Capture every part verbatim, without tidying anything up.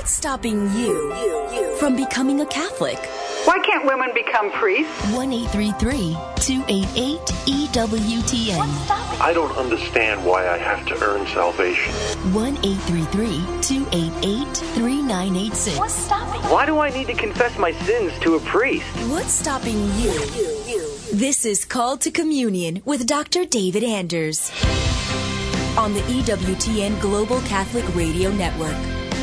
What's stopping you from becoming a Catholic? Why can't women become priests? one eight three three, two eight eight, E W T N. I don't understand why I have to earn salvation. one eight three three, two eight eight, three nine eight six. What's stopping? Why do I need to confess my sins to a priest? What's stopping you? This is Called to Communion with Doctor David Anders on the E W T N Global Catholic Radio Network.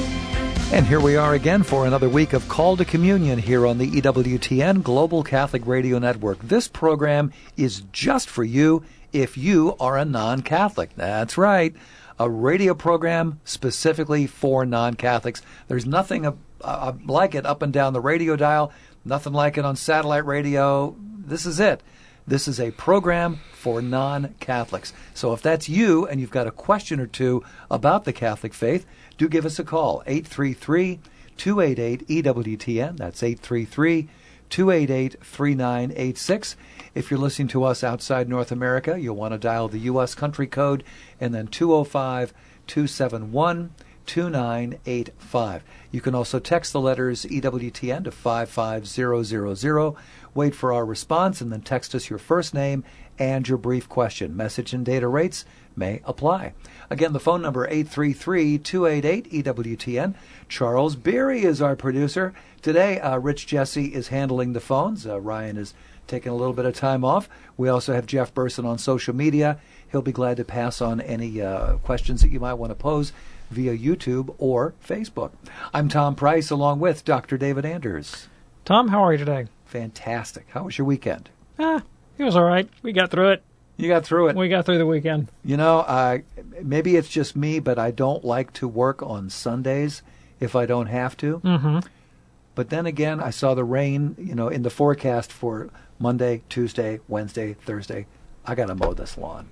And here we are again for another week of Call to Communion here on the E W T N Global Catholic Radio Network. This program is just for you if you are a non-Catholic. That's right. A radio program specifically for non-Catholics. There's nothing uh, uh, like it up and down the radio dial, nothing like it on satellite radio. This is it. This is a program for non-Catholics. So if that's you and you've got a question or two about the Catholic faith, do give us a call, eight three three, two eight eight, E W T N. That's eight three three, two eight eight, three nine eight six. If you're listening to us outside North America, you'll want to dial the U S country code and then two oh five, two seven one, two nine eight five. You can also text the letters E W T N to five five zero zero zero. Wait for our response and then text us your first name and your brief question. Message and data rates may apply. Again, the phone number eight three three, two eight eight, E W T N. Charles Beery is our producer. Today, uh, Rich Jesse is handling the phones. Uh, Ryan is taking a little bit of time off. We also have Jeff Burson on social media. He'll be glad to pass on any uh, questions that you might want to pose via YouTube or Facebook. I'm Tom Price along with Doctor David Anders. Tom, how are you today? Fantastic. How was your weekend? Ah, it was all right. We got through it. You got through it. We got through the weekend. You know, uh, maybe it's just me, but I don't like to work on Sundays if I don't have to. Mm-hmm. But then again, I saw the rain, you know, in the forecast for Monday, Tuesday, Wednesday, Thursday. I got to mow this lawn.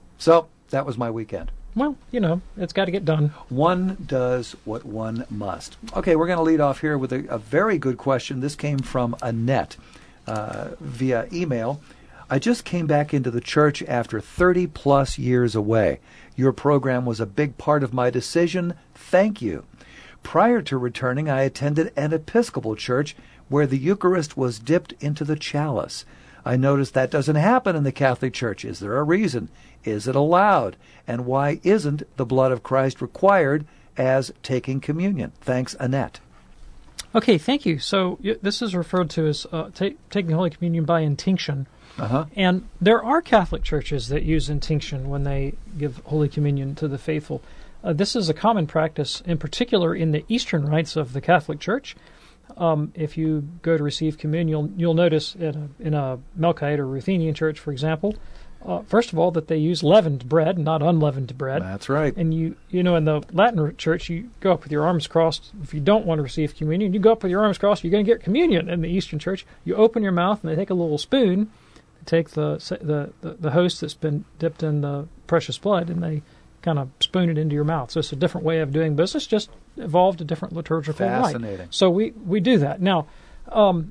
So that was my weekend. Well, you know, it's got to get done. One does what one must. Okay, we're going to lead off here with a, a very good question. This came from Annette uh, via email. I just came back into the church after thirty plus years away. Your program was a big part of my decision. Thank you. Prior to returning, I attended an Episcopal church where the Eucharist was dipped into the chalice. I noticed that doesn't happen in the Catholic Church. Is there a reason? Is it allowed? And why isn't the blood of Christ required as taking communion? Thanks, Annette. Okay, thank you. So y- this is referred to as uh, ta- taking Holy Communion by intinction. Uh-huh. And there are Catholic churches that use intinction when they give Holy Communion to the faithful. Uh, this is a common practice, in particular in the Eastern rites of the Catholic Church. Um, if you go to receive communion, you'll, you'll notice in a, in a Melkite or Ruthenian church, for example, uh, first of all, that they use leavened bread, not unleavened bread. That's right. And you, you know, in the Latin church, you go up with your arms crossed. If you don't want to receive communion, you go up with your arms crossed. You're going to get communion. In the Eastern church, you open your mouth and they take a little spoon, they take the the the, the host that's been dipped in the precious blood, and they kind of spoon it into your mouth. So it's a different way of doing business, just evolved a different liturgical rite. Fascinating. So we, we do that. Now, um,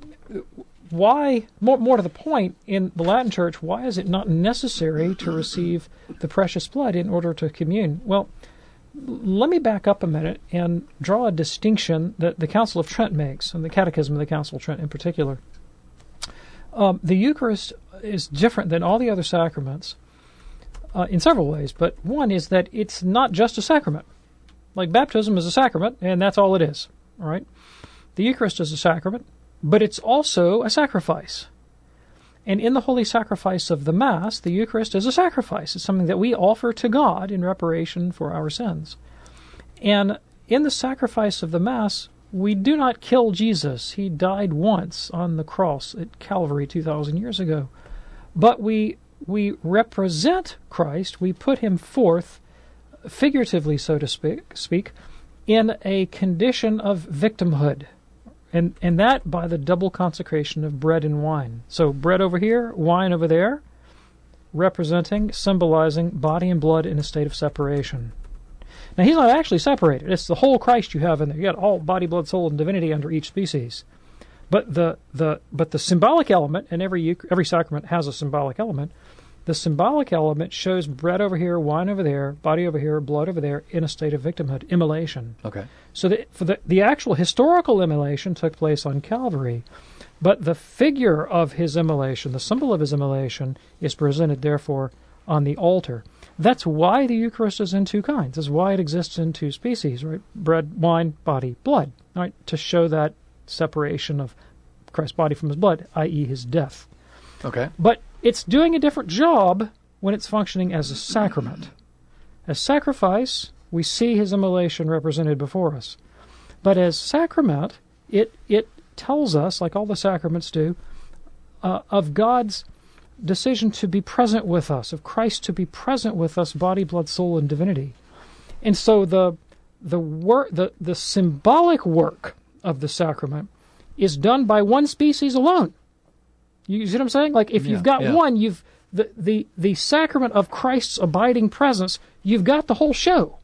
why, more, more to the point, in the Latin Church, why is it not necessary to receive the precious blood in order to commune? Well, let me back up a minute and draw a distinction that the Council of Trent makes, and the Catechism of the Council of Trent in particular. Um, the Eucharist is different than all the other sacraments uh, in several ways, but one is that it's not just a sacrament. Like baptism is a sacrament, and that's all it is. All right? The Eucharist is a sacrament, but it's also a sacrifice. And in the holy sacrifice of the Mass, the Eucharist is a sacrifice. It's something that we offer to God in reparation for our sins. And in the sacrifice of the Mass, we do not kill Jesus. He died once on the cross at Calvary two thousand years ago. But we we represent Christ, we put him forth, figuratively so to speak, speak in a condition of victimhood. And and that by the double consecration of bread and wine. So bread over here, wine over there, representing, symbolizing body and blood in a state of separation. Now, he's not actually separated. It's the whole Christ you have in there. You got all body, blood, soul, and divinity under each species. But the the but the symbolic element, and every every sacrament has a symbolic element. The symbolic element shows bread over here, wine over there, body over here, blood over there, in a state of victimhood, immolation. Okay. So the, for the, the actual historical immolation took place on Calvary, but the figure of his immolation, the symbol of his immolation, is presented, therefore, on the altar. That's why the Eucharist is in two kinds. That's why it exists in two species, right? Bread, wine, body, blood, right? To show that separation of Christ's body from his blood, that is his death. Okay. But it's doing a different job when it's functioning as a sacrament. As sacrifice, we see his immolation represented before us. But as sacrament, it it tells us, like all the sacraments do, uh, of God's decision to be present with us, of Christ to be present with us, body, blood, soul, and divinity. And so the the work, the, the symbolic work of the sacrament is done by one species alone. You see what I'm saying? Like, if Yeah, you've got yeah. one, you've the, the the sacrament of Christ's abiding presence, you've got the whole show.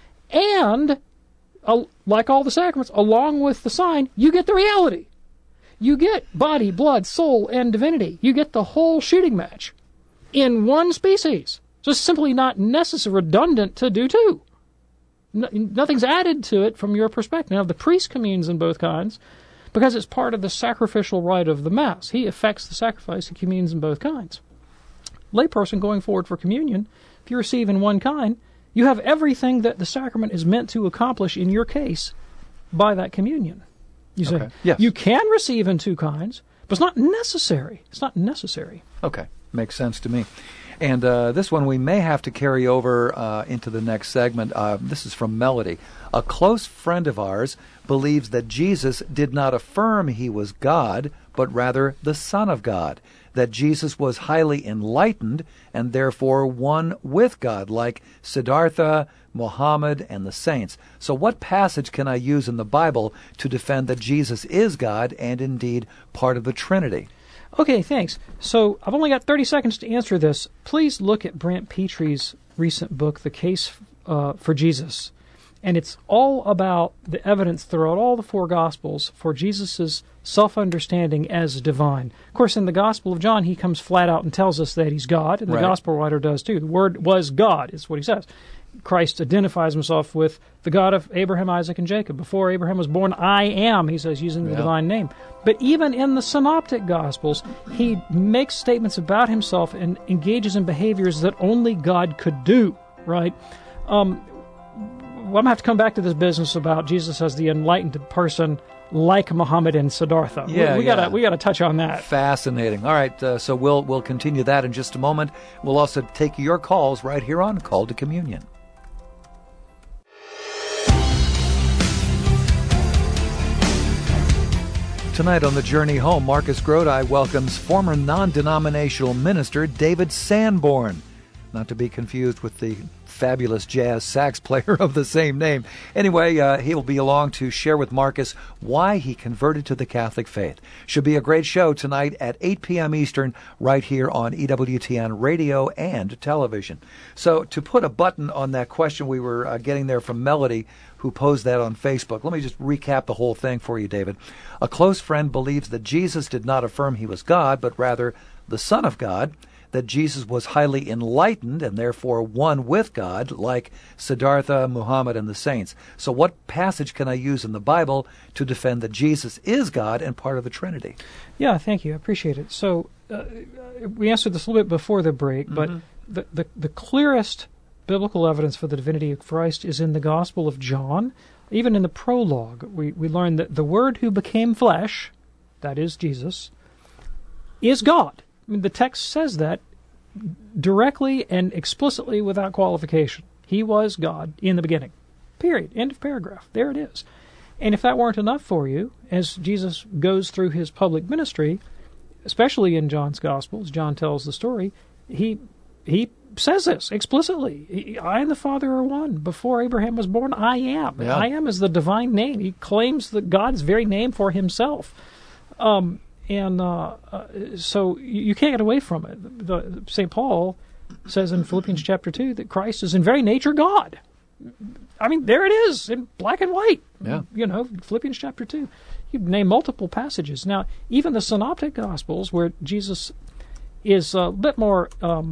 And, uh, like all the sacraments, along with the sign, you get the reality. You get body, blood, soul, and divinity. You get the whole shooting match in one species. So it's simply not necessary, redundant to do two. No, nothing's added to it from your perspective. Now, the priest communes in both kinds, because it's part of the sacrificial rite of the Mass. He effects the sacrifice. He communes in both kinds. Layperson going forward for communion, if you receive in one kind, you have everything that the sacrament is meant to accomplish in your case by that communion. You see, Okay. Yes. You can receive in two kinds, but it's not necessary. It's not necessary. Okay. Makes sense to me. And uh, this one we may have to carry over uh, into the next segment. Uh, this is from Melody. A close friend of ours believes that Jesus did not affirm he was God, but rather the Son of God, that Jesus was highly enlightened and therefore one with God, like Siddhartha, Muhammad, and the saints. So what passage can I use in the Bible to defend that Jesus is God and indeed part of the Trinity? Okay, thanks. So I've only got thirty seconds to answer this. Please look at Brant Petree's recent book, The Case uh, for Jesus. And it's all about the evidence throughout all the four Gospels for Jesus' self-understanding as divine. Of course, in the Gospel of John, he comes flat out and tells us that he's God, and the Right. Gospel writer does too. The Word was God, is what he says. Christ identifies himself with the God of Abraham, Isaac, and Jacob. Before Abraham was born, I am, he says, using the Yeah. divine name. But even in the Synoptic Gospels, he makes statements about himself and engages in behaviors that only God could do, right? Um, I'm going to have to come back to this business about Jesus as the enlightened person like Muhammad and Siddhartha. Yeah, we, we yeah. gotta we gotta touch on that. Fascinating. All right, uh, so we'll we'll continue that in just a moment. We'll also take your calls right here on Call to Communion. Tonight on the journey home, Marcus Grodi welcomes former non-denominational minister David Sanborn, not to be confused with the fabulous jazz sax player of the same name. Anyway, uh, he'll be along to share with Marcus why he converted to the Catholic faith. Should be a great show tonight at eight p.m. Eastern, right here on E W T N radio and television. So to put a button on that question we were uh, getting there from Melody, who posed that on Facebook, let me just recap the whole thing for you, David. A close friend believes that Jesus did not affirm he was God, but rather the Son of God, that Jesus was highly enlightened and therefore one with God, like Siddhartha, Muhammad, and the saints. So what passage can I use in the Bible to defend that Jesus is God and part of the Trinity? Yeah, thank you. I appreciate it. So uh, we answered this a little bit before the break, but Mm-hmm. the, the, the clearest biblical evidence for the divinity of Christ is in the Gospel of John. Even in the prologue, we, we learn that the Word who became flesh, that is Jesus, is God. I mean, the text says that directly and explicitly without qualification. He was God in the beginning. Period. End of paragraph. There it is. And if that weren't enough for you, as Jesus goes through his public ministry, especially in John's Gospel, as John tells the story, he he says this explicitly. He, I and the Father are one. Before Abraham was born, I am. Yeah. I am is the divine name. He claims the God's very name for himself. Um, and uh, uh, so you, you can't get away from it. The, Saint Paul says in Philippians chapter two that Christ is in very nature God. I mean, there it is in black and white. Yeah. You know, Philippians chapter two. You name multiple passages. Now, even the Synoptic Gospels, where Jesus is a bit more um,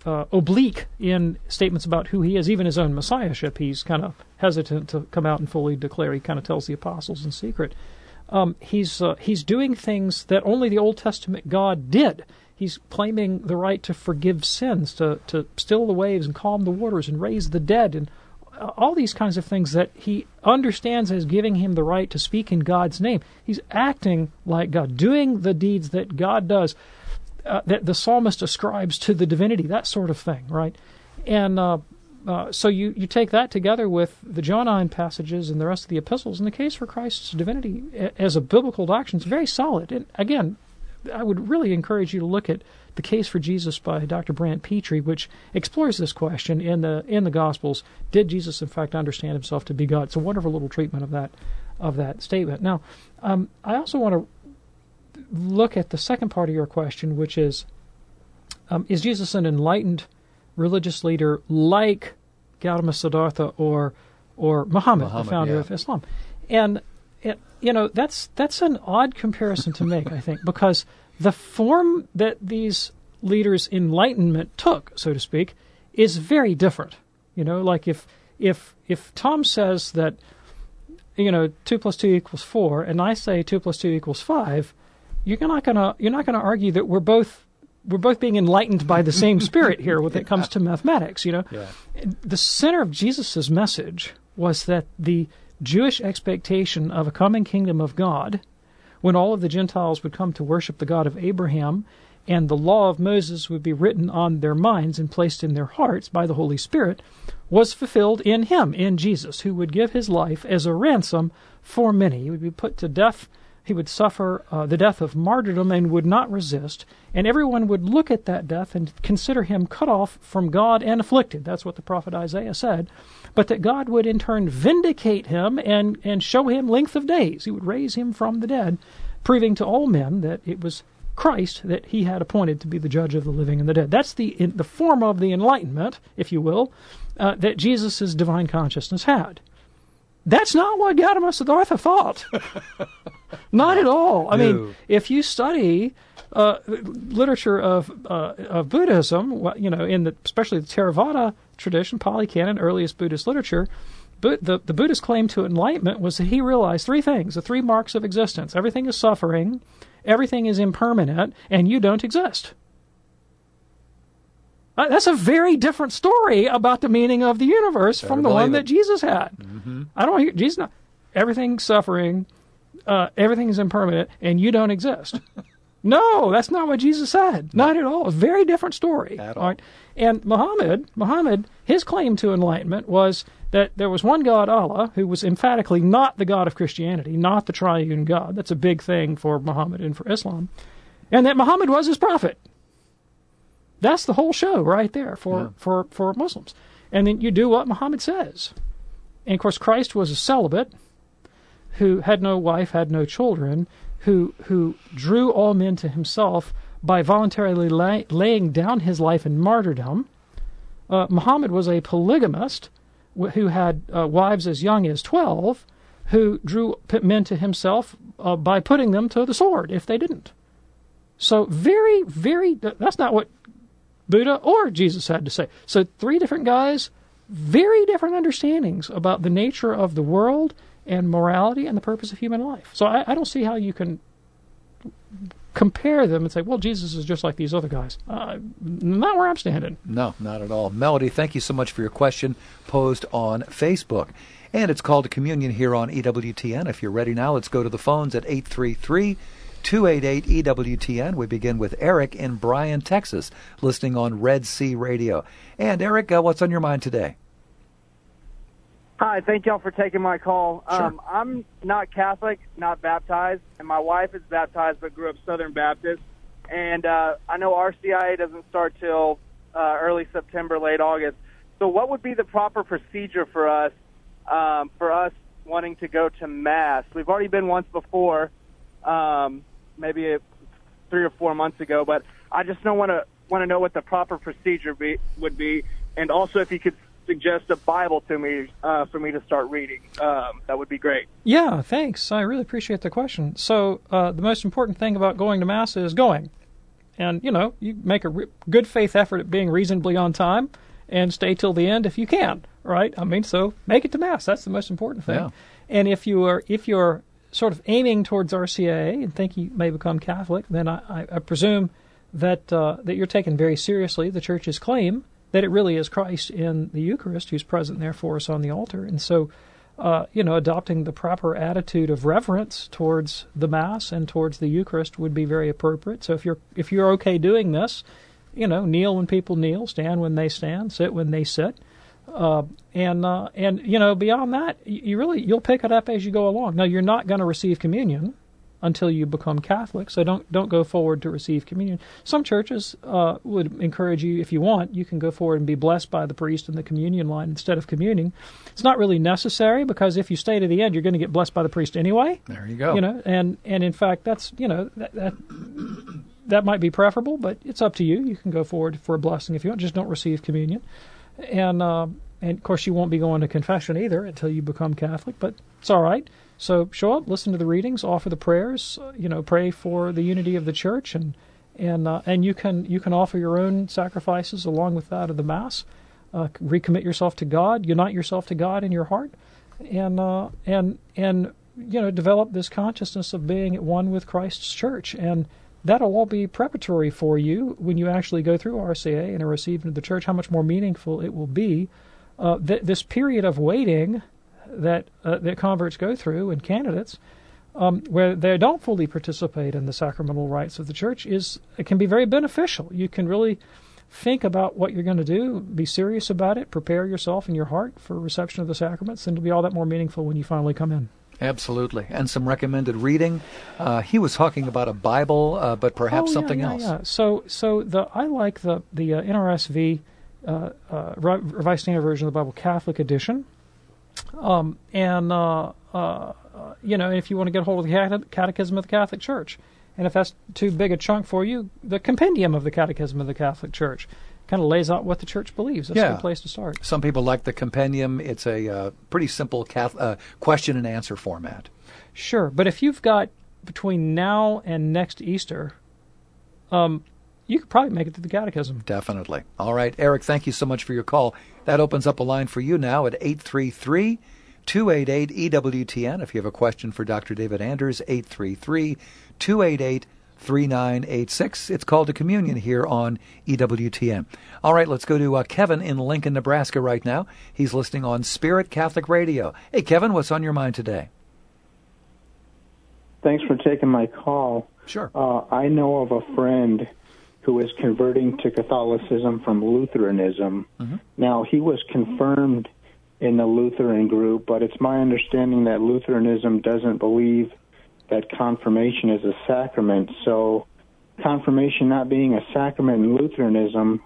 uh, oblique in statements about who he is, even his own messiahship. He's kind of hesitant to come out and fully declare. He kind of tells the apostles in secret. Um, he's uh, he's doing things that only the Old Testament God did. He's claiming the right to forgive sins, to, to still the waves and calm the waters and raise the dead, and all these kinds of things that he understands as giving him the right to speak in God's name. He's acting like God, doing the deeds that God does, uh, that the psalmist ascribes to the divinity, that sort of thing, right? And uh, uh, so you, you take that together with the Johannine passages and the rest of the epistles, and the case for Christ's divinity as a biblical doctrine is very solid. And again, I would really encourage you to look at The Case for Jesus by Doctor Brant Petrie, which explores this question in the in the Gospels. Did Jesus, in fact, understand himself to be God? It's a wonderful little treatment of that of that statement. Now, um, I also want to look at the second part of your question, which is, um, is Jesus an enlightened religious leader like Gautama Siddhartha or or Muhammad, Muhammad the founder yeah. of Islam? And it, you know, that's that's an odd comparison to make, I think, because the form that these leaders' enlightenment took, so to speak, is very different. You know, like if if if Tom says that, you know, two plus two equals four, and I say two plus two equals five, you're not gonna you're not gonna argue that we're both we're both being enlightened by the same spirit here when it comes to mathematics. You know, yeah. The center of Jesus' message was that the Jewish expectation of a coming kingdom of God, when all of the Gentiles would come to worship the God of Abraham, and the law of Moses would be written on their minds and placed in their hearts by the Holy Spirit, was fulfilled in him, in Jesus, who would give his life as a ransom for many. He would be put to death. He would suffer uh, the death of martyrdom and would not resist, and everyone would look at that death and consider him cut off from God and afflicted. That's what the prophet Isaiah said. But that God would in turn vindicate him and, and show him length of days. He would raise him from the dead, proving to all men that it was Christ that he had appointed to be the judge of the living and the dead. That's the in, the form of the enlightenment, if you will, uh, that Jesus' divine consciousness had. That's not what Gautama Siddhartha thought. Not at all. I No. mean, if you study uh, literature of uh, of Buddhism, you know, in the especially the Theravada tradition, Pali Canon, earliest Buddhist literature, but the, the Buddhist claim to enlightenment was that he realized three things, the three marks of existence. Everything is suffering, everything is impermanent, and you don't exist. Uh, that's a very different story about the meaning of the universe Better from the one believe that it. Jesus had. Mm-hmm. I don't hear Jesus. Not, everything's suffering, uh, everything is impermanent, and you don't exist. No, that's not what Jesus said. Not at all. A very different story. At all all. right? And Muhammad, Muhammad, his claim to enlightenment was that there was one God, Allah, who was emphatically not the God of Christianity, not the triune God. That's a big thing for Muhammad and for Islam. And that Muhammad was his prophet. That's the whole show right there for, Yeah. for, for Muslims. And then you do what Muhammad says. And, of course, Christ was a celibate who had no wife, had no children, who who drew all men to himself by voluntarily lay, laying down his life in martyrdom. Uh, Muhammad was a polygamist wh- who had uh, wives as young as twelve, who drew p- men to himself uh, by putting them to the sword if they didn't. So very, very, that's not what Buddha or Jesus had to say. So three different guys, very different understandings about the nature of the world and morality and the purpose of human life. So I, I don't see how you can compare them and say, well, Jesus is just like these other guys. Uh, not where I'm standing. No, not at all. Melody, thank you so much for your question posed on Facebook. And it's called to Communion here on E W T N. If you're ready now, let's go to the phones at eight three three, two eight eight, E W T N. We begin with Eric in Bryan, Texas, listening on Red Sea Radio. And Eric, uh, what's on your mind today? Hi, thank y'all for taking my call. Sure. Um, I'm not Catholic, not baptized, and my wife is baptized but grew up Southern Baptist. And uh, I know R C I A doesn't start till uh, early September, late August. So what would be the proper procedure for us, um, for us wanting to go to Mass? We've already been once before, um, maybe a, three or four months ago, but I just don't want to want to know what the proper procedure be, would be, and also if you could suggest a Bible to me uh, for me to start reading. Um, that would be great. Yeah, thanks. I really appreciate the question. So uh, the most important thing about going to Mass is going. and, you know, you make a re- good faith effort at being reasonably on time and stay till the end if you can, right? I mean, so make it to Mass. That's the most important thing. Yeah. And if you are, if you're sort of aiming towards R C I A and think you may become Catholic, then I, I, I presume that uh, that you're taking very seriously the Church's claim that it really is Christ in the Eucharist who's present there for us on the altar. And so, uh, you know, adopting the proper attitude of reverence towards the Mass and towards the Eucharist would be very appropriate. So if you're if you're okay doing this, you know, kneel when people kneel, stand when they stand, sit when they sit. Uh, and, uh, and you know, beyond that, you, you really, you'll pick it up as you go along. Now, you're not going to receive communion until you become Catholic, so don't don't go forward to receive communion. Some churches uh, would encourage you, if you want, you can go forward and be blessed by the priest in the communion line instead of communing. It's not really necessary, because if you stay to the end, you're going to get blessed by the priest anyway. There you go. You know, and, and in fact, that's, you know, that, that that might be preferable, but it's up to you. You can go forward for a blessing if you want. Just don't receive communion. And, uh, and of course, you won't be going to confession either until you become Catholic, but it's all right. So show up, listen to the readings, offer the prayers, uh, you know, pray for the unity of the Church, and and uh, and you can you can offer your own sacrifices along with that of the Mass. Uh, recommit yourself to God, unite yourself to God in your heart, and uh, and and you know, develop this consciousness of being at one with Christ's Church, and that'll all be preparatory for you when you actually go through R C A and are received into the Church. How much more meaningful it will be. Uh, th- this period of waiting that uh, that converts go through, and candidates, um, where they don't fully participate in the sacramental rites of the Church, is it can be very beneficial. You can really think about what you're going to do, be serious about it, prepare yourself in your heart for reception of the sacraments, and it'll be all that more meaningful when you finally come in. Absolutely. And some recommended reading. Uh, he was talking about a Bible, uh, but perhaps oh, yeah, something yeah, else. Yeah. So, so the I like the the uh, N R S V uh, uh, Revised Standard Version of the Bible, Catholic edition. Um, and, uh, uh, you know, if you want to get a hold of the Catechism of the Catholic Church, and if that's too big a chunk for you, the Compendium of the Catechism of the Catholic Church kind of lays out what the Church believes. That's yeah. a good place to start. Some people like the Compendium. It's a uh, pretty simple cath- uh, question and answer format. Sure, but if you've got between now and next Easter, um, you could probably make it to the Catechism. Definitely. All right, Eric, thank you so much for your call. That opens up a line for you now at eight three three, two eight eight, E W T N. If you have a question for Doctor David Anders, eight three three, two eight eight, three nine eight six. It's called to communion here on E W T N. All right, let's go to uh, Kevin in Lincoln, Nebraska right now. He's listening on Spirit Catholic Radio. Hey, Kevin, what's on your mind today? Thanks for taking my call. Sure. Uh, I know of a friend who is converting to Catholicism from Lutheranism. Mm-hmm. Now, he was confirmed in the Lutheran group, but it's my understanding that Lutheranism doesn't believe that confirmation is a sacrament. So confirmation not being a sacrament in Lutheranism,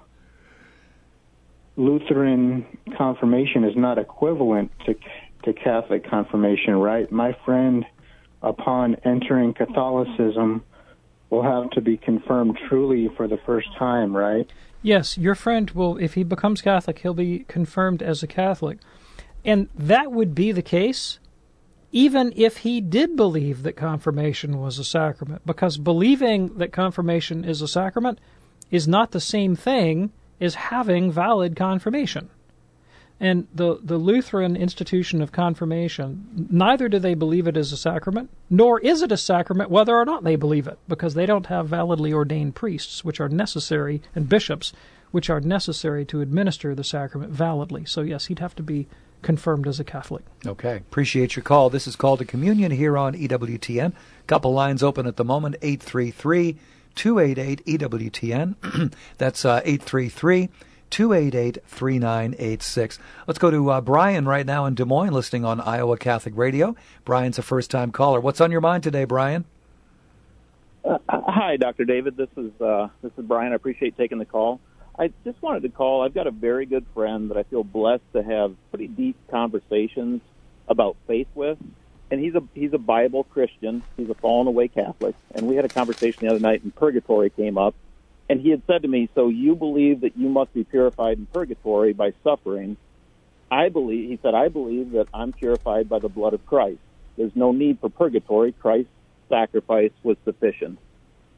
Lutheran confirmation is not equivalent to, to Catholic confirmation, right? My friend, upon entering Catholicism, will have to be confirmed truly for the first time, right? Yes, your friend will, if he becomes Catholic, he'll be confirmed as a Catholic. And that would be the case even if he did believe that confirmation was a sacrament, because believing that confirmation is a sacrament is not the same thing as having valid confirmation. And the, the Lutheran institution of confirmation, neither do they believe it is a sacrament, nor is it a sacrament whether or not they believe it, because they don't have validly ordained priests, which are necessary, and bishops, which are necessary to administer the sacrament validly. So yes, he'd have to be confirmed as a Catholic. Okay. Appreciate your call. This is Call to Communion here on E W T N. Couple lines open at the moment, eight three three, two eight eight, E W T N. That's uh, eight three three, two eight eight, three nine eight six. Let's go to uh, Brian right now in Des Moines, listening on Iowa Catholic Radio. Brian's a first-time caller. What's on your mind today, Brian? Uh, hi, Doctor David. This is uh, this is Brian. I appreciate taking the call. I just wanted to call. I've got a very good friend that I feel blessed to have pretty deep conversations about faith with, and he's a he's a Bible Christian. He's a fallen away Catholic, and we had a conversation the other night, and purgatory came up, and he had said to me, "So you believe that you must be purified in purgatory by suffering? I believe," he said, "I believe that I'm purified by the blood of Christ. There's no need for purgatory. Christ's sacrifice was sufficient."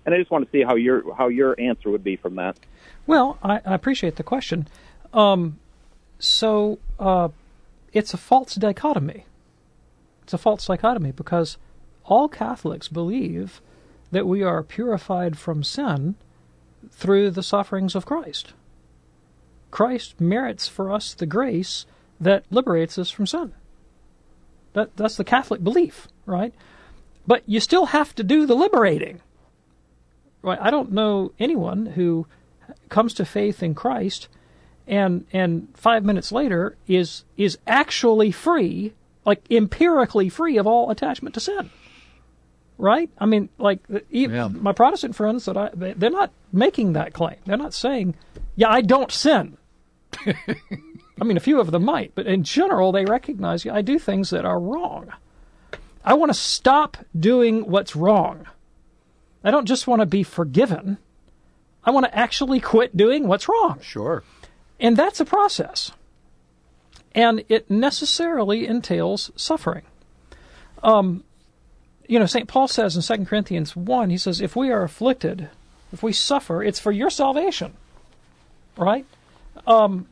And I just want to see how your how your answer would be from that. Well, I, I appreciate the question. Um, so uh, it's a false dichotomy. It's a false dichotomy because all Catholics believe that we are purified from sin through the sufferings of Christ. Christ merits for us the grace that liberates us from sin. That that's the Catholic belief, right? But you still have to do the liberating. Right? I don't know anyone who comes to faith in Christ and and five minutes later is is actually free, like empirically free of all attachment to sin. Right? I mean, like even yeah. my Protestant friends that I they're not making that claim. They're not saying, "Yeah, I don't sin." I mean, a few of them might, but in general, they recognize, yeah, I do things that are wrong. I want to stop doing what's wrong. I don't just want to be forgiven. I want to actually quit doing what's wrong. Sure. And that's a process. And it necessarily entails suffering. Um, you know, Saint Paul says in Second Corinthians one, he says, if we are afflicted, if we suffer, it's for your salvation. Right? Um,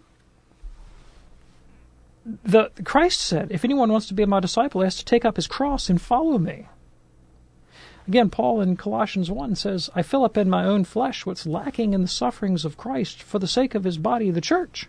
the Christ said, if anyone wants to be my disciple, he has to take up his cross and follow me. Again, Paul in Colossians one says, I fill up in my own flesh what's lacking in the sufferings of Christ for the sake of his body, the church.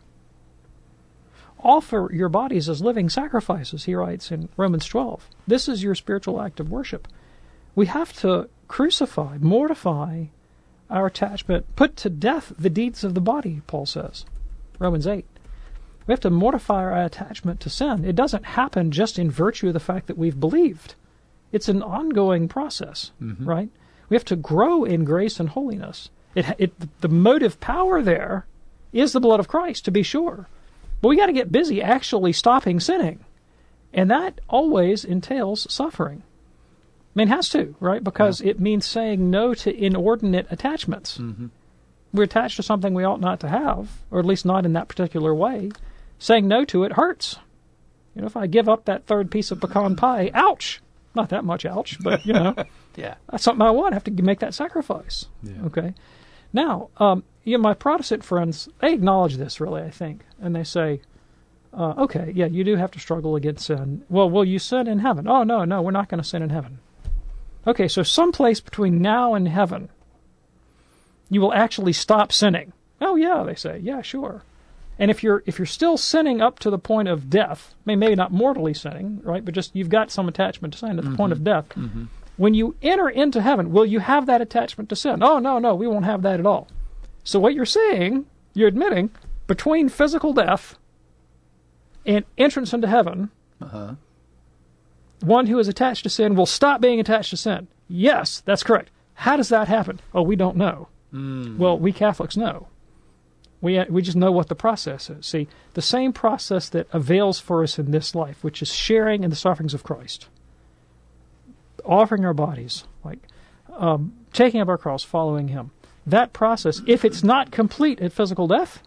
Offer your bodies as living sacrifices, he writes in Romans twelve. This is your spiritual act of worship. We have to crucify, mortify our attachment, put to death the deeds of the body, Paul says. Romans eight. We have to mortify our attachment to sin. It doesn't happen just in virtue of the fact that we've believed. It's an ongoing process, mm-hmm. right? We have to grow in grace and holiness. It, it, the motive power there is the blood of Christ, to be sure. But we got to get busy actually stopping sinning. And that always entails suffering. I mean, it has to, right? Because yeah. it means saying no to inordinate attachments. Mm-hmm. We're attached to something we ought not to have, or at least not in that particular way. Saying no to it hurts. You know, if I give up that third piece of pecan pie, ouch! Not that much ouch, but, you know, yeah. that's something I want. I have to make that sacrifice. Yeah. Okay? Now, um, you know, my Protestant friends, they acknowledge this, really, I think. And they say, uh, okay, yeah, you do have to struggle against sin. Well, will you sin in heaven? Oh, no, no, we're not going to sin in heaven. Okay, so someplace between now and heaven, you will actually stop sinning. Oh, yeah, they say. Yeah, sure. And if you're if you're still sinning up to the point of death, I mean, maybe not mortally sinning, right, but just you've got some attachment to sin at the mm-hmm. point of death, mm-hmm. when you enter into heaven, will you have that attachment to sin? Oh, no, no, we won't have that at all. So what you're saying, you're admitting, between physical death and entrance into heaven, uh-huh. one who is attached to sin will stop being attached to sin. Yes, that's correct. How does that happen? Oh, we don't know. Mm. Well, we Catholics know. We we just know what the process is. See, the same process that avails for us in this life, which is sharing in the sufferings of Christ, offering our bodies, like um, taking up our cross, following Him. That process, if it's not complete at physical death,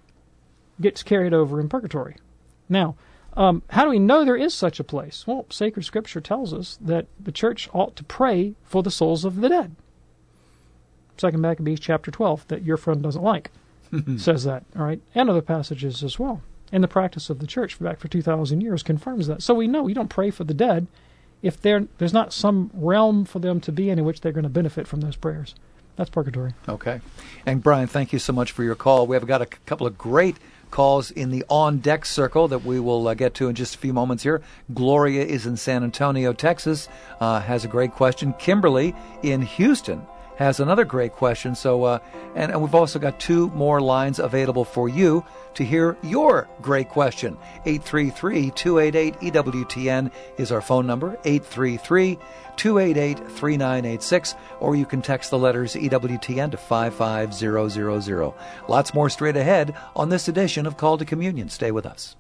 gets carried over in purgatory. Now, um, how do we know there is such a place? Well, sacred Scripture tells us that the Church ought to pray for the souls of the dead. Second Maccabees chapter twelve, that your friend doesn't like. says that, all right, and other passages as well. And the practice of the Church back for two thousand years confirms that. So we know we don't pray for the dead if there's not some realm for them to be in in which they're going to benefit from those prayers. That's purgatory. Okay. And Brian, thank you so much for your call. We have got a c- couple of great calls in the on-deck circle that we will uh, get to in just a few moments here. Gloria is in San Antonio, Texas, uh, has a great question. Kimberly in Houston has another great question. So, uh, and, and we've also got two more lines available for you to hear your great question. eight three three, two eight eight, E W T N is our phone number, eight three three, two eight eight, three nine eight six, or you can text the letters E W T N to five five zero zero zero. Lots more straight ahead on this edition of Call to Communion. Stay with us.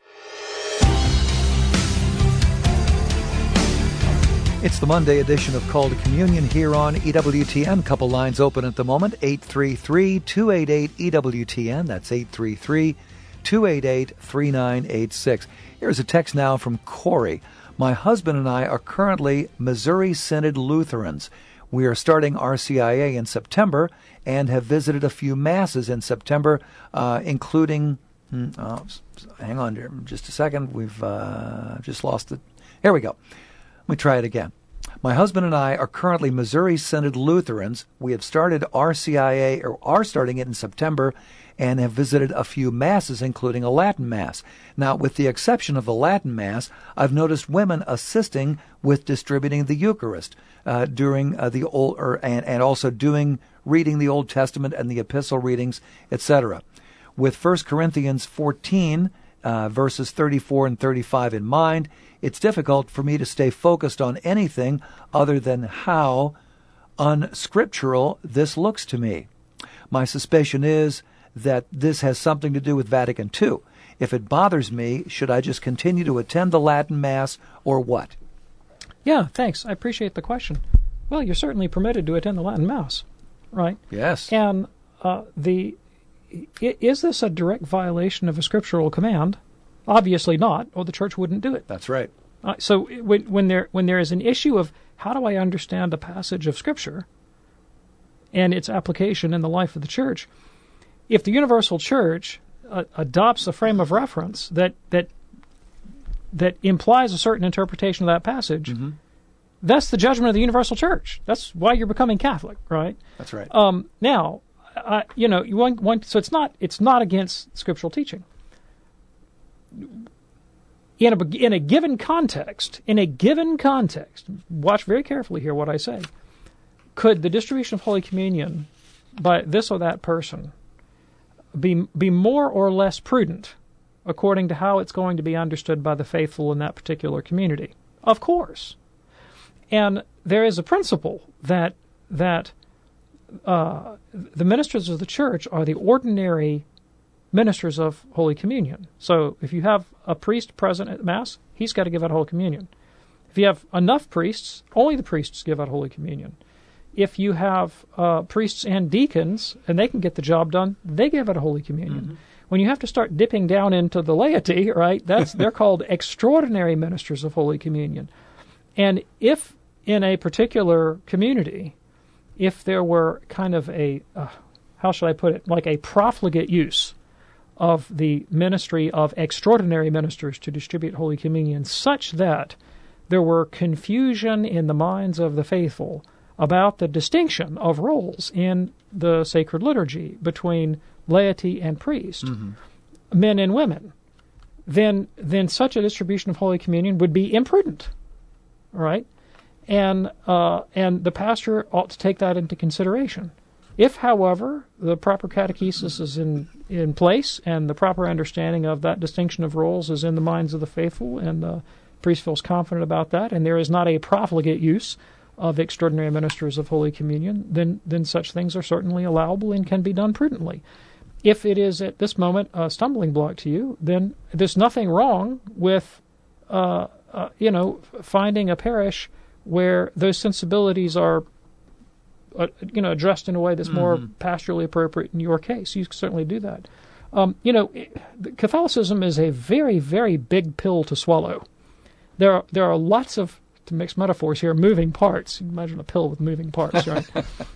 It's the Monday edition of Call to Communion here on E W T N. Couple lines open at the moment, eight three three, two eight eight, E W T N. That's eight three three, two eight eight, three nine eight six. Here's a text now from Corey. My husband and I are currently Missouri Synod Lutherans. We are starting R C I A in September and have visited a few masses in September, uh, including, hmm, oh, hang on here just a second, we've uh, just lost it. Here we go. Let me try it again. My husband and I are currently Missouri Synod Lutherans. We have started R C I A, or are starting it in September, and have visited a few masses, including a Latin Mass. Now, with the exception of the Latin Mass, I've noticed women assisting with distributing the Eucharist uh, during uh, the old, or, and, and also doing reading the Old Testament and the epistle readings, et cetera. With First Corinthians fourteen, uh, verses thirty-four and thirty-five in mind, it's difficult for me to stay focused on anything other than how unscriptural this looks to me. My suspicion is that this has something to do with Vatican Two. If it bothers me, should I just continue to attend the Latin Mass or what? Yeah, thanks. I appreciate the question. Well, you're certainly permitted to attend the Latin Mass, right? Yes. And uh, the is this a direct violation of a scriptural command? Obviously not, or the Church wouldn't do it. That's right. Uh, so when, when there when there is an issue of how do I understand a passage of Scripture and its application in the life of the Church, if the universal Church uh, adopts a frame of reference that that that implies a certain interpretation of that passage, mm-hmm. that's the judgment of the universal Church. That's why you're becoming Catholic, right? That's right. Um, now, uh, you know, you want, want, so it's not it's not against scriptural teaching. In a, in a given context, in a given context, watch very carefully here what I say. Could the distribution of Holy Communion by this or that person be be more or less prudent according to how it's going to be understood by the faithful in that particular community? Of course. And there is a principle that that uh, the ministers of the Church are the ordinary ministers of Holy Communion. So if you have a priest present at Mass, he's got to give out Holy Communion. If you have enough priests, only the priests give out Holy Communion. If you have uh, priests and deacons, and they can get the job done, they give out Holy Communion. Mm-hmm. When you have to start dipping down into the laity, right, that's they're called extraordinary ministers of Holy Communion. And if in a particular community, if there were kind of a, uh, how should I put it, like a profligate use of the ministry of extraordinary ministers to distribute Holy Communion, such that there were confusion in the minds of the faithful about the distinction of roles in the sacred liturgy between laity and priest, mm-hmm. men and women, then then such a distribution of Holy Communion would be imprudent, all right? And uh, and the pastor ought to take that into consideration. If, however, the proper catechesis is in, in place and the proper understanding of that distinction of roles is in the minds of the faithful and the priest feels confident about that, and there is not a profligate use of extraordinary ministers of Holy Communion, then then such things are certainly allowable and can be done prudently. If it is at this moment a stumbling block to you, then there's nothing wrong with, uh, uh, you know, finding a parish where those sensibilities are Uh, you know, addressed in a way that's more mm-hmm. pastorally appropriate in your case. You can certainly do that. Um, you know, Catholicism is a very, very big pill to swallow. There are, there are lots of, to mix metaphors here, moving parts. Imagine a pill with moving parts, right?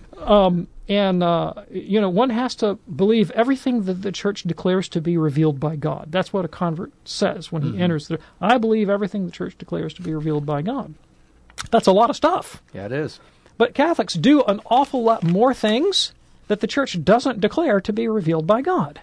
um, and, uh, you know, one has to believe everything that the Church declares to be revealed by God. That's what a convert says when he mm-hmm. enters. The, I believe everything the Church declares to be revealed by God. That's a lot of stuff. Yeah, it is. But Catholics do an awful lot more things that the Church doesn't declare to be revealed by God.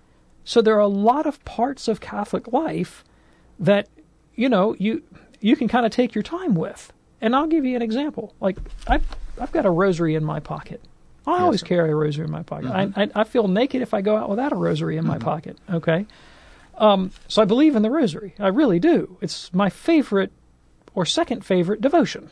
So there are a lot of parts of Catholic life that, you know, you you can kind of take your time with. And I'll give you an example. Like, I've, I've got a rosary in my pocket. I yes, always sir. carry a rosary in my pocket. Mm-hmm. I, I, I feel naked if I go out without a rosary in mm-hmm. my pocket, okay? Um, so I believe in the rosary. I really do. It's my favorite or second favorite devotion.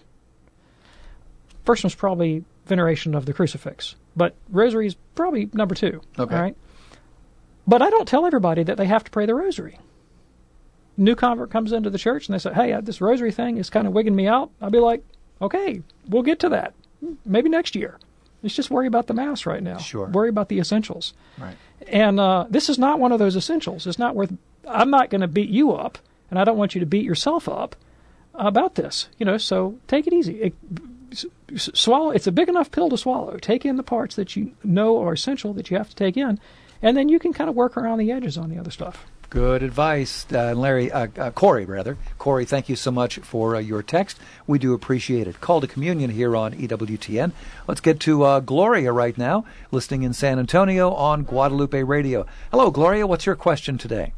First one's probably veneration of the crucifix, but rosary is probably number two. Okay. All right? But I don't tell everybody that they have to pray the rosary. New convert comes into the church and they say, hey, this rosary thing is kind of wigging me out. I'll be like, okay, we'll get to that. Maybe next year. Let's just worry about the Mass right now. Sure. Worry about the essentials. Right. And uh, this is not one of those essentials. It's not worth, I'm not going to beat you up, and I don't want you to beat yourself up about this. You know, so take it easy. It, s- swallow. It's a big enough pill to swallow. Take in the parts that you know are essential that you have to take in, and then you can kind of work around the edges on the other stuff. Good advice, uh, Larry. Uh, uh, Corey, rather. Corey, thank you so much for uh, your text. We do appreciate it. Call to Communion here on E W T N. Let's get to uh, Gloria right now, listening in San Antonio on Guadalupe Radio. Hello, Gloria. What's your question today?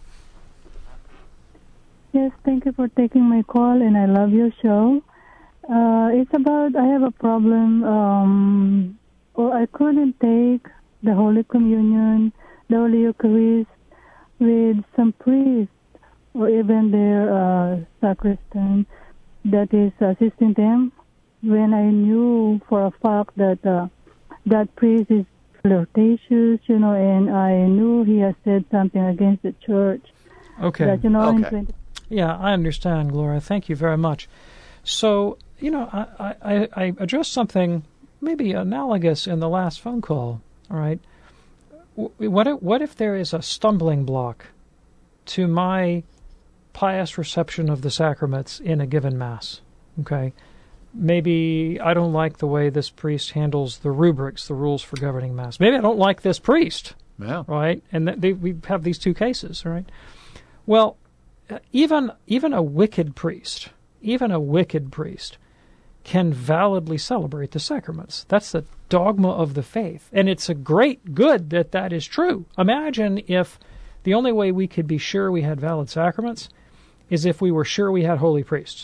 Yes, thank you for taking my call, and I love your show. Uh, it's about, I have a problem. Um, well, I couldn't take the Holy Communion, the Holy Eucharist, with some priest or even their uh, sacristan that is assisting them, when I knew for a fact that uh, that priest is flirtatious, you know, and I knew he has said something against the church. Okay. That, you know, Okay. in twenty Yeah, I understand, Gloria. Thank you very much. So, you know, I, I, I addressed something maybe analogous in the last phone call, all right? What if, what if there is a stumbling block to my pious reception of the sacraments in a given Mass, okay? Maybe I don't like the way this priest handles the rubrics, the rules for governing Mass. Maybe I don't like this priest, Yeah. right? And th- they, we have these two cases, right? Well, even even a wicked priest, even a wicked priest can validly celebrate the sacraments. That's the dogma of the faith. And it's a great good that that is true. Imagine if the only way we could be sure we had valid sacraments is if we were sure we had holy priests.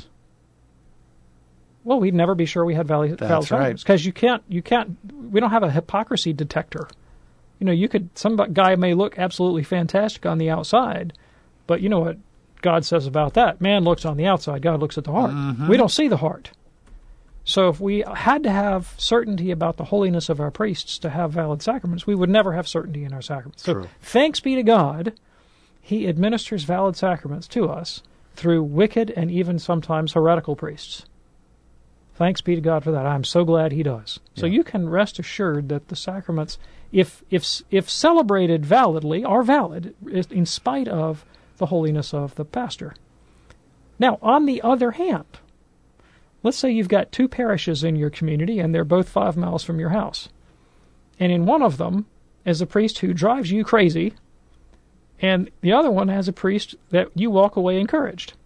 Well, we'd never be sure we had valid, valid That's right. sacraments, because you can't, you can't, we don't have a hypocrisy detector. You know, you could, some guy may look absolutely fantastic on the outside, but you know what God says about that? Man looks on the outside, God looks at the heart. Mm-hmm. We don't see the heart. So if we had to have certainty about the holiness of our priests to have valid sacraments, we would never have certainty in our sacraments. So True. thanks be to God, he administers valid sacraments to us through wicked and even sometimes heretical priests. Thanks be to God for that. I'm so glad he does. So Yeah. you can rest assured that the sacraments, if if if celebrated validly, are valid in spite of the holiness of the pastor. Now, on the other hand, let's say you've got two parishes in your community and they're both five miles from your house. And in one of them is a priest who drives you crazy, and the other one has a priest that you walk away encouraged.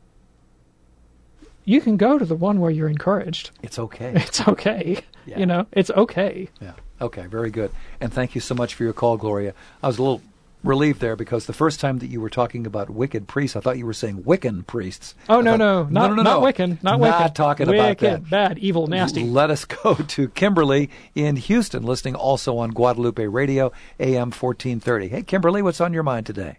You can go to the one where you're encouraged. It's okay. It's okay. Yeah. You know, it's okay. Yeah. Okay, very good. And thank you so much for your call, Gloria. I was a little relieved there because the first time that you were talking about wicked priests, I thought you were saying Wiccan priests. Oh, I no, thought, no, not, no, no, not no. Wiccan, not Wiccan. Not talking wicked, about that. Bad, evil, nasty. Let us go to Kimberly in Houston, listening also on Guadalupe Radio, A M fourteen thirty. Hey, Kimberly, what's on your mind today?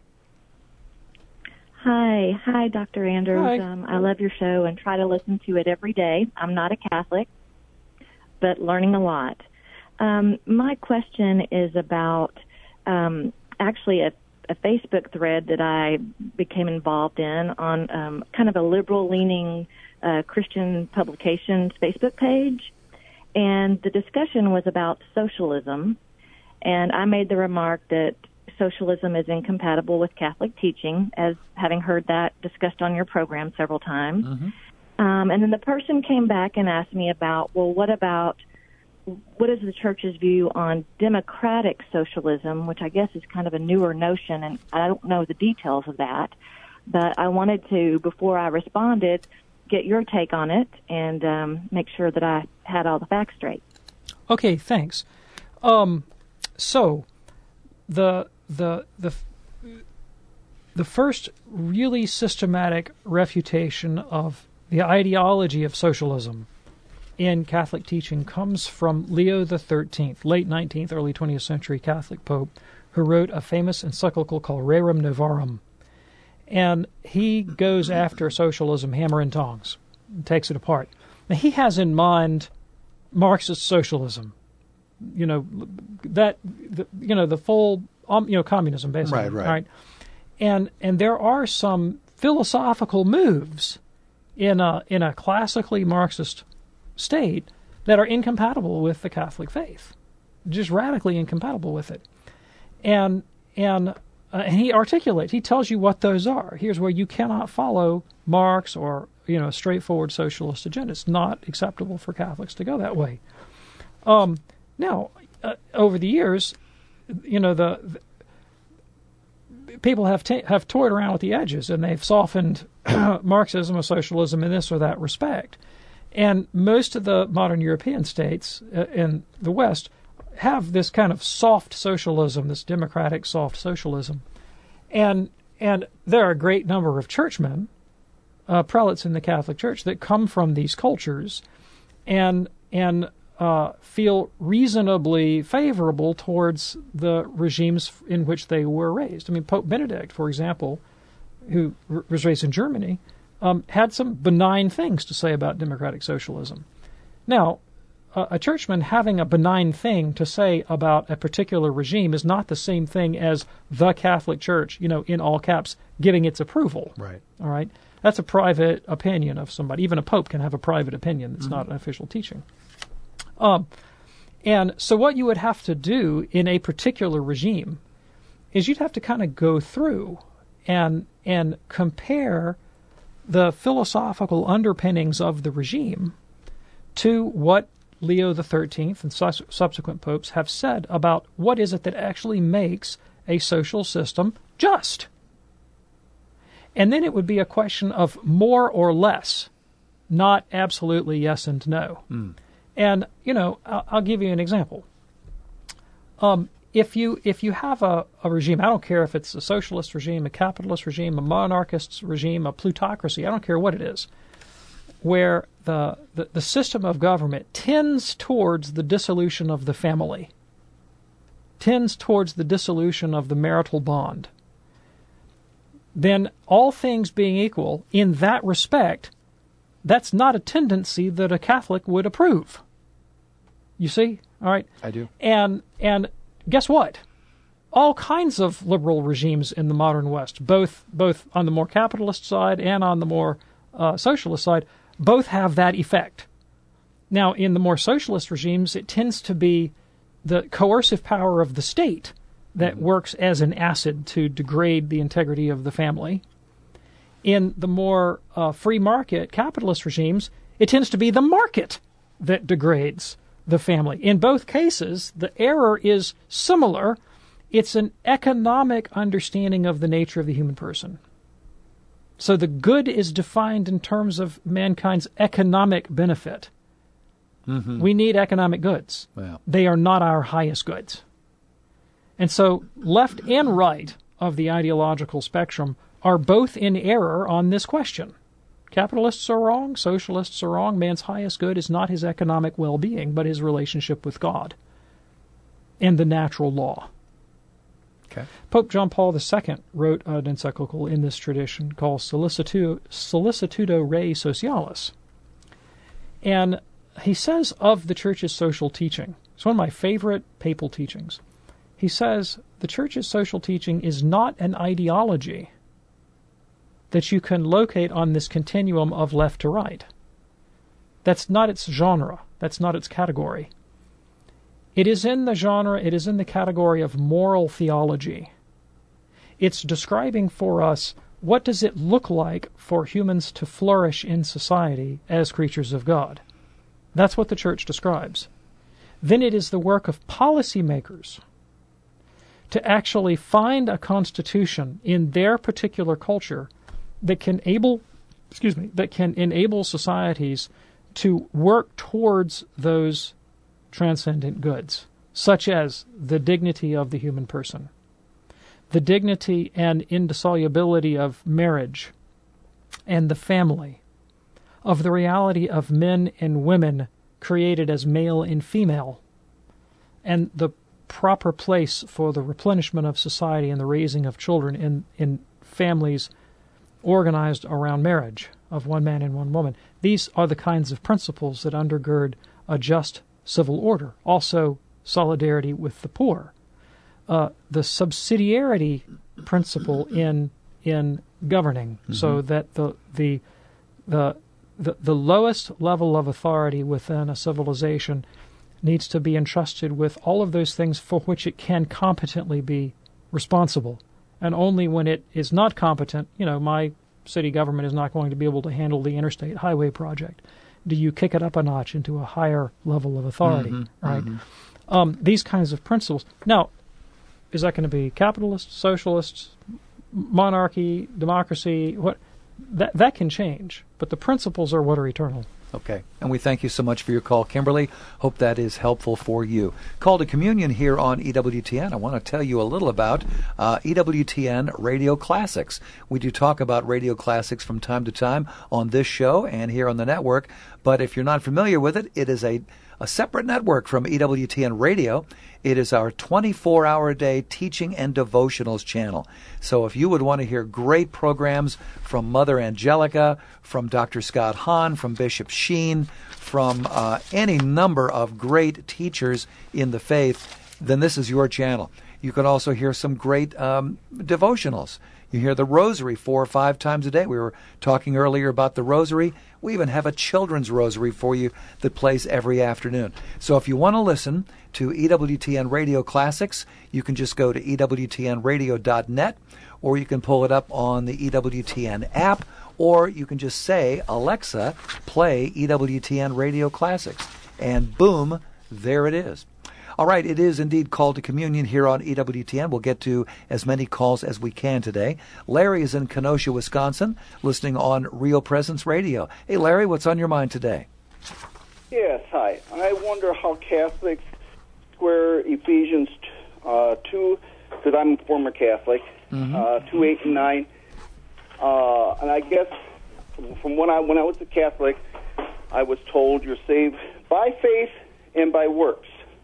Hi. Hi, Doctor Andrews. Hi. Um, I love your show and try to listen to it every day. I'm not a Catholic, but learning a lot. Um, my question is about um, actually a, a Facebook thread that I became involved in on um, kind of a liberal-leaning uh, Christian publications Facebook page. And the discussion was about socialism. And I made the remark that socialism is incompatible with Catholic teaching, as having heard that discussed on your program several times. Mm-hmm. Um, and then the person came back and asked me about, well, what about, what is the church's view on democratic socialism, which I guess is kind of a newer notion, and I don't know the details of that. But I wanted to, before I responded, get your take on it and um, make sure that I had all the facts straight. Okay, thanks. Um, so, the the the the first really systematic refutation of the ideology of socialism in Catholic teaching comes from Leo the thirteenth, late nineteenth, early twentieth century Catholic Pope, who wrote a famous encyclical called Rerum Novarum. And he goes after socialism hammer and tongs, and takes it apart. Now, he has in mind Marxist socialism, you know, that, the, you know, the full, um, you know, communism, basically. Right, right. Right? And and there are some philosophical moves in a in a classically Marxist state that are incompatible with the Catholic faith, just radically incompatible with it. And and uh, and he articulates, he tells you what those are. Here's where you cannot follow Marx or you know, a straightforward socialist agenda. It's not acceptable for Catholics to go that way. Um, now, uh, over the years, you know, the, the people have ta- have toyed around with the edges, and they've softened Marxism or socialism in this or that respect. And most of the modern European states uh, in the West have this kind of soft socialism, this democratic soft socialism. And and there are a great number of churchmen, uh, prelates in the Catholic Church, that come from these cultures and and uh, feel reasonably favorable towards the regimes in which they were raised. I mean, Pope Benedict, for example, who r- was raised in Germany, um, had some benign things to say about democratic socialism. Now, uh, a churchman having a benign thing to say about a particular regime is not the same thing as the Catholic Church, you know, in all caps, giving its approval. Right. All right? That's a private opinion of somebody. Even a pope can have a private opinion. It's mm-hmm. not an official teaching. Um, and so what you would have to do in a particular regime is you'd have to kind of go through and and compare the philosophical underpinnings of the regime to what Leo the thirteenth and sus- subsequent popes have said about what is it that actually makes a social system just. And then it would be a question of more or less, not absolutely yes and no. Mm. And, you know, I'll, I'll give you an example. Um, if you if you have a, a regime, I don't care if it's a socialist regime, a capitalist regime, a monarchist regime, a plutocracy, I don't care what it is, where the, the, the system of government tends towards the dissolution of the family, tends towards the dissolution of the marital bond, then all things being equal, in that respect, that's not a tendency that a Catholic would approve. You see? All right? I do. And and guess what? All kinds of liberal regimes in the modern West, both both on the more capitalist side and on the more uh, socialist side, both have that effect. Now, in the more socialist regimes, it tends to be the coercive power of the state that mm-hmm. works as an acid to degrade the integrity of the family. In the more uh, free market capitalist regimes, it tends to be the market that degrades the family. In both cases, the error is similar. It's an economic understanding of the nature of the human person. So the good is defined in terms of mankind's economic benefit. Mm-hmm. We need economic goods. Wow. They are not our highest goods. And so left and right of the ideological spectrum are both in error on this question. Capitalists are wrong, socialists are wrong. Man's highest good is not his economic well-being, but his relationship with God and the natural law. Okay. Pope John Paul the Second wrote an encyclical in this tradition called Solicitudo, Solicitudo Rei Socialis. And he says of the Church's social teaching, it's one of my favorite papal teachings, he says the Church's social teaching is not an ideology that you can locate on this continuum of left to right. That's not its genre. That's not its category. It is in the genre, it is in the category of moral theology. It's describing for us what does it look like for humans to flourish in society as creatures of God. That's what the Church describes. Then it is the work of policymakers to actually find a constitution in their particular culture that can able, excuse me, that can enable societies to work towards those transcendent goods, such as the dignity of the human person, the dignity and indissolubility of marriage and the family, of the reality of men and women created as male and female, and the proper place for the replenishment of society and the raising of children in, in families organized around marriage of one man and one woman. These are the kinds of principles that undergird a just civil order. Also, solidarity with the poor. Uh, the subsidiarity principle in in governing, mm-hmm. so that the the the the the lowest level of authority within a civilization needs to be entrusted with all of those things for which it can competently be responsible. And only when it is not competent, you know, my city government is not going to be able to handle the interstate highway project? Do you kick it up a notch into a higher level of authority, mm-hmm, right? Mm-hmm. Um, these kinds of principles. Now, is that going to be capitalist, socialist, monarchy, democracy? What that that can change, but the principles are what are eternal. Okay, and we thank you so much for your call, Kimberly. Hope that is helpful for you. Call to Communion here on E W T N. I want to tell you a little about uh, E W T N Radio Classics. We do talk about radio classics from time to time on this show and here on the network, but if you're not familiar with it, it is a a separate network from E W T N Radio. It is our twenty-four hour a day teaching and devotionals channel. So if you would want to hear great programs from Mother Angelica, from Doctor Scott Hahn, from Bishop Sheen, from uh, any number of great teachers in the faith, then this is your channel. You can also hear some great um, devotionals. You hear the Rosary four or five times a day. We were talking earlier about the Rosary. We even have a children's Rosary for you that plays every afternoon. So if you want to listen to E W T N Radio Classics, you can just go to E W T N radio dot net, or you can pull it up on the E W T N app, or you can just say, Alexa, play E W T N Radio Classics. And boom, there it is. All right, it is indeed Call to Communion here on E W T N. We'll get to as many calls as we can today. Larry is in Kenosha, Wisconsin, listening on Real Presence Radio. Hey, Larry, what's on your mind today? Yes, hi. I wonder how Catholics square Ephesians uh, two, because I'm a former Catholic, mm-hmm. uh, two, eight, and nine. Uh, and I guess from when I when I was a Catholic, I was told you're saved by faith and by works.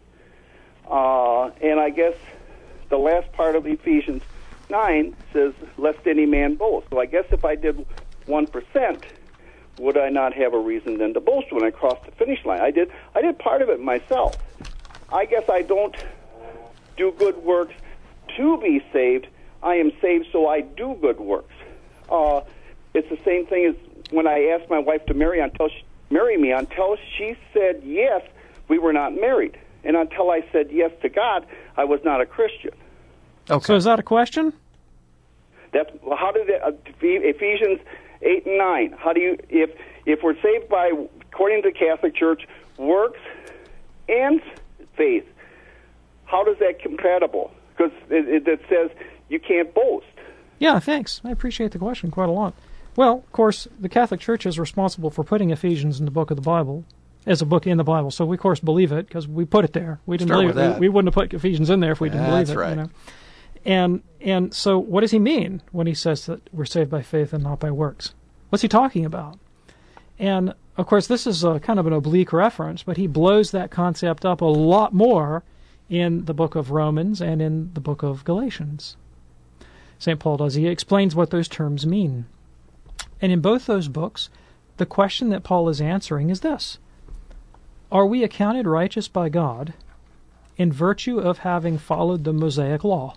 Uh, and I guess the last part of Ephesians nine says, lest any man boast. So I guess if I did one percent, would I not have a reason then to boast when I crossed the finish line? I did I did part of it myself. I guess I don't do good works to be saved. I am saved so I do good works. Uh, it's the same thing as when I asked my wife to marry until she, marry me. Until she said yes, we were not married. And until I said yes to God, I was not a Christian. Okay. So is that a question? That's how did it, uh, Ephesians eight and nine? How do you if if we're saved by, according to the Catholic Church, works and faith? How does that compatible? Because it, it says you can't boast. Yeah, thanks. I appreciate the question quite a lot. Well, of course, the Catholic Church is responsible for putting Ephesians in the book of the Bible. As a book in the Bible, so we of course believe it because we put it there. We didn't Start believe with it. That. We, we wouldn't have put Ephesians in there if we didn't That's believe it. Right. You know? And and so, what does he mean when he says that we're saved by faith and not by works? What's he talking about? And of course, this is a kind of an oblique reference, but he blows that concept up a lot more in the book of Romans and in the book of Galatians. Saint Paul does. He explains what those terms mean, and in both those books, the question that Paul is answering is this. Are we accounted righteous by God in virtue of having followed the Mosaic law?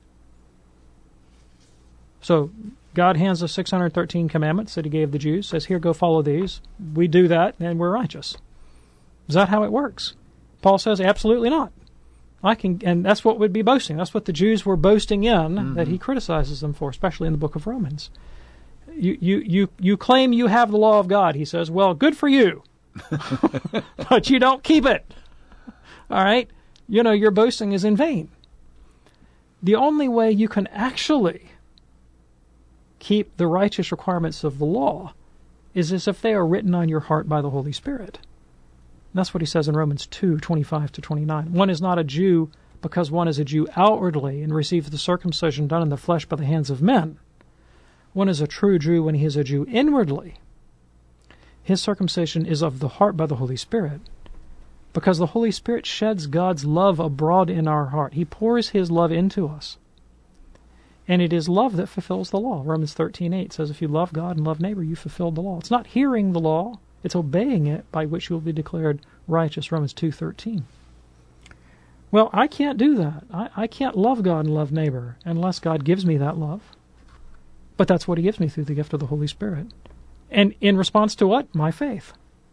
So God hands us six hundred thirteen commandments that he gave the Jews, says, here, go follow these. We do that, and we're righteous. Is that how it works? Paul says, absolutely not. I can, and that's what would be boasting. That's what the Jews were boasting in, mm-hmm. that he criticizes them for, especially in the book of Romans. You, you, you, you claim you have the law of God, he says. Well, good for you. But you don't keep it. All right? You know, your boasting is in vain. The only way you can actually keep the righteous requirements of the law is as if they are written on your heart by the Holy Spirit. And that's what he says in Romans two, twenty-five to twenty-nine. One is not a Jew because one is a Jew outwardly and receives the circumcision done in the flesh by the hands of men. One is a true Jew when he is a Jew inwardly. His circumcision is of the heart by the Holy Spirit, because the Holy Spirit sheds God's love abroad in our heart. He pours his love into us. And it is love that fulfills the law. Romans thirteen eight says, if you love God and love neighbor, you fulfilled the law. It's not hearing the law, it's obeying it, by which you will be declared righteous. Romans two thirteen. Well, I can't do that. I, I can't love God and love neighbor unless God gives me that love. But that's what he gives me through the gift of the Holy Spirit. And in response to what? My faith.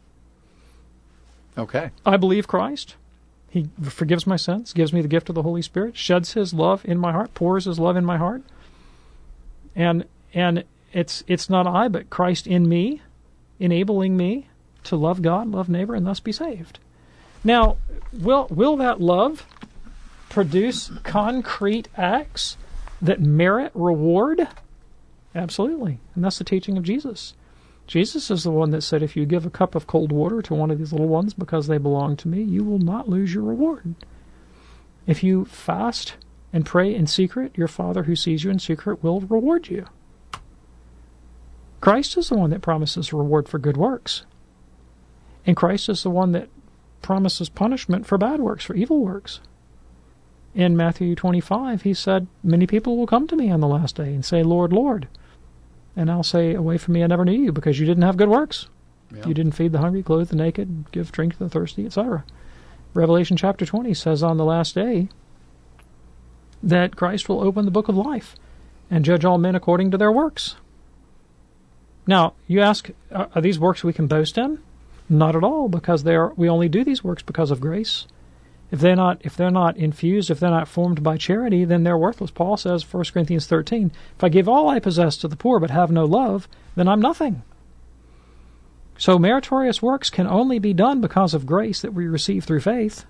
Okay. I believe Christ. He forgives my sins, gives me the gift of the Holy Spirit, sheds his love in my heart, pours his love in my heart. And and it's it's not I, but Christ in me, enabling me to love God, love neighbor, and thus be saved. Now, will will that love produce concrete acts that merit reward? Absolutely. And that's the teaching of Jesus. Jesus is the one that said, if you give a cup of cold water to one of these little ones because they belong to me, you will not lose your reward. If you fast and pray in secret, your Father who sees you in secret will reward you. Christ is the one that promises reward for good works. And Christ is the one that promises punishment for bad works, for evil works. In Matthew twenty-five, he said, many people will come to me on the last day and say, Lord, Lord. And I'll say, away from me, I never knew you, because you didn't have good works. Yeah. You didn't feed the hungry, clothe the naked, give drink to the thirsty, et cetera. Revelation chapter twenty says on the last day that Christ will open the book of life and judge all men according to their works. Now, you ask, are these works we can boast in? Not at all, because they are, we only do these works because of grace. If they're not, if they're not infused, if they're not formed by charity, then they're worthless. Paul says, First Corinthians thirteen, if I give all I possess to the poor but have no love, then I'm nothing. So meritorious works can only be done because of grace that we receive through faith.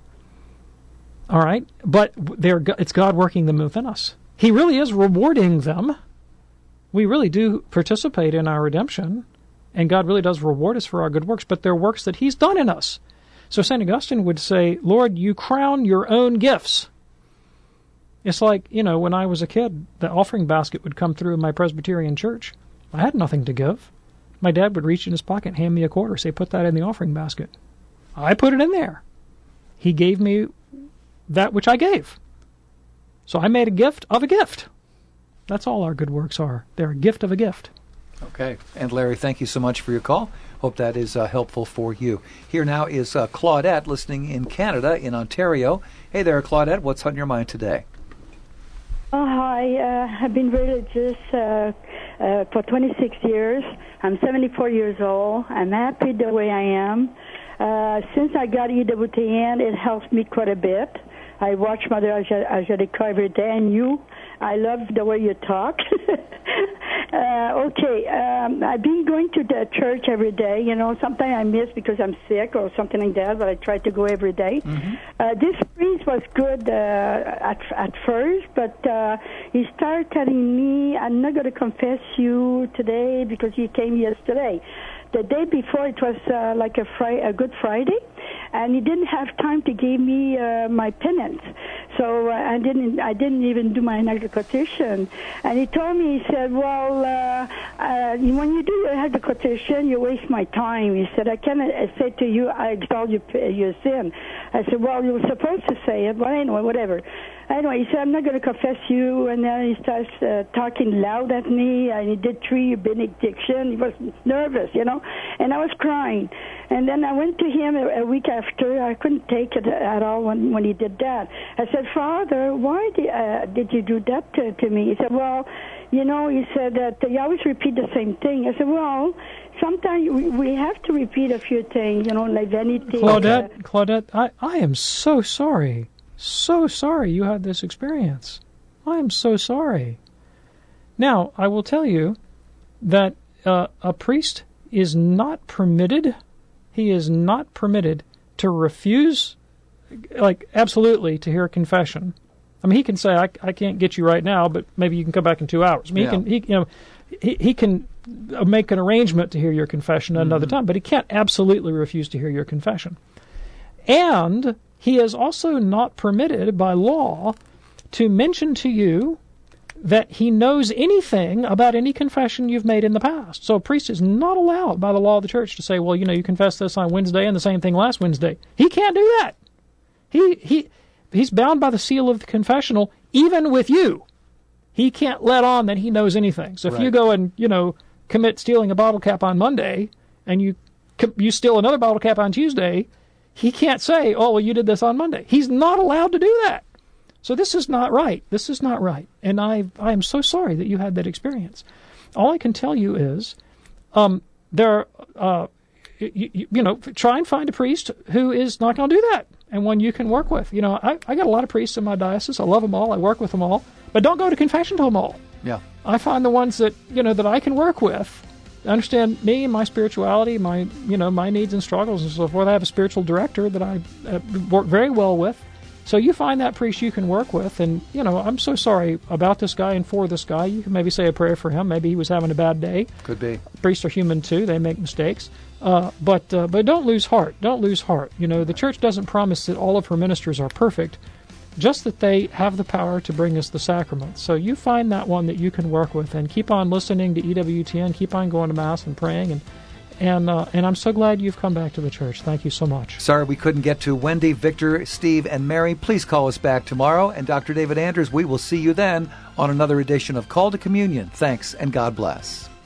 All right? But they're, it's God working them within us. He really is rewarding them. We really do participate in our redemption, and God really does reward us for our good works, but they're works that He's done in us. So Saint Augustine would say, Lord, you crown your own gifts. It's like, you know, when I was a kid, the offering basket would come through in my Presbyterian church. I had nothing to give. My dad would reach in his pocket and hand me a quarter, say, put that in the offering basket. I put it in there. He gave me that which I gave. So I made a gift of a gift. That's all our good works are. They're a gift of a gift. Okay. And Larry, thank you so much for your call. Hope that is uh, helpful for you. Here now is uh, Claudette listening in Canada, in Ontario. Hey there, Claudette. What's on your mind today? Oh, hi. Uh, I've been religious uh, uh, for twenty-six years. I'm seventy-four years old. I'm happy the way I am. Uh, since I got E W T N, it helps me quite a bit. I watch Mother Angelica every day, and you, I love the way you talk. uh, okay, um, I've been going to the church every day. You know, sometimes I miss because I'm sick or something like that, but I try to go every day. Mm-hmm. Uh, this priest was good uh, at at first, but uh, he started telling me, I'm not going to confess you today because you came yesterday. The day before, it was uh, like a, fri- a Good Friday, and he didn't have time to give me uh, my penance. So uh, I didn't I didn't even do my quotation. And he told me, he said, well, uh, uh, when you do your quotation, you waste my time. He said, I cannot say to you, I exalt your, your sin. I said, well, you were supposed to say it, but anyway, whatever. Anyway, he said, I'm not going to confess you, and then he starts uh, talking loud at me, and he did three benediction. He was nervous, you know, and I was crying. And then I went to him a, a week after. I couldn't take it at all when, when he did that. I said, Father, why did, uh, did you do that to, to me? He said, well, you know, he said that you always repeat the same thing. I said, well, sometimes we, we have to repeat a few things, you know, like anything. Claudette, uh, Claudette, I, I am so sorry. So sorry you had this experience. I am so sorry. Now, I will tell you that uh, a priest is not permitted, he is not permitted to refuse, like, absolutely, to hear a confession. I mean, he can say, I, I can't get you right now, but maybe you can come back in two hours. I mean, yeah. he can, he, you know, he, he can make an arrangement to hear your confession at another mm-hmm. time, but he can't absolutely refuse to hear your confession. And he is also not permitted by law to mention to you that he knows anything about any confession you've made in the past. So a priest is not allowed by the law of the church to say, well, you know, you confessed this on Wednesday and the same thing last Wednesday. He can't do that. He he he's bound by the seal of the confessional, even with you. He can't let on that he knows anything. So if right. you go and, you know, commit stealing a bottle cap on Monday and you you steal another bottle cap on Tuesday, he can't say, oh, well, you did this on Monday. He's not allowed to do that. So this is not right. This is not right. And I I am so sorry that you had that experience. All I can tell you is um, there, uh, you, you know, try and find a priest who is not going to do that and one you can work with. You know, I, I got a lot of priests in my diocese. I love them all. I work with them all. But don't go to confession to them all. Yeah. I find the ones that, you know, that I can work with, understand me and my spirituality, my, you know, my needs and struggles and so forth. I have a spiritual director that I uh, work very well with. So you find that priest you can work with, and, you know, I'm so sorry about this guy and for this guy. You can maybe say a prayer for him. Maybe he was having a bad day. Could be. Priests are human, too. They make mistakes. Uh, but uh, but don't lose heart. Don't lose heart. You know, the church doesn't promise that all of her ministers are perfect, just that they have the power to bring us the sacraments. So you find that one that you can work with, and keep on listening to E W T N, keep on going to Mass and praying, and and uh, and I'm so glad you've come back to the church. Thank you so much. Sorry we couldn't get to Wendy, Victor, Steve, and Mary. Please call us back tomorrow. And Doctor David Anders, we will see you then on another edition of Call to Communion. Thanks, and God bless.